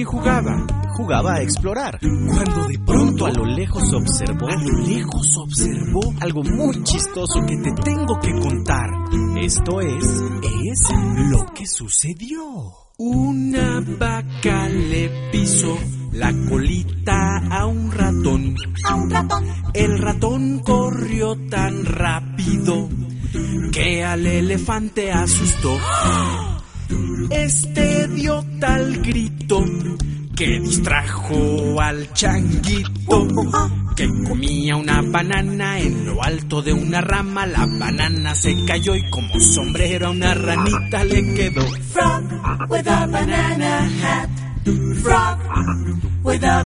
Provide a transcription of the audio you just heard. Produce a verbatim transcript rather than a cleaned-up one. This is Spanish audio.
que jugaba. Jugaba a explorar. Cuando de pronto A lo lejos observó. a lo lejos observó Algo muy chistoso que te tengo que contar. Esto es... es lo que sucedió. Una vaca le pisó la colita a un ratón. A un ratón. El ratón corrió tan rápido que al elefante asustó. Este dio tal grito que distrajo al changuito, que comía una banana en lo alto de una rama. La banana se cayó y como sombrero a una ranita le quedó. Frog with a banana hat. Frog with a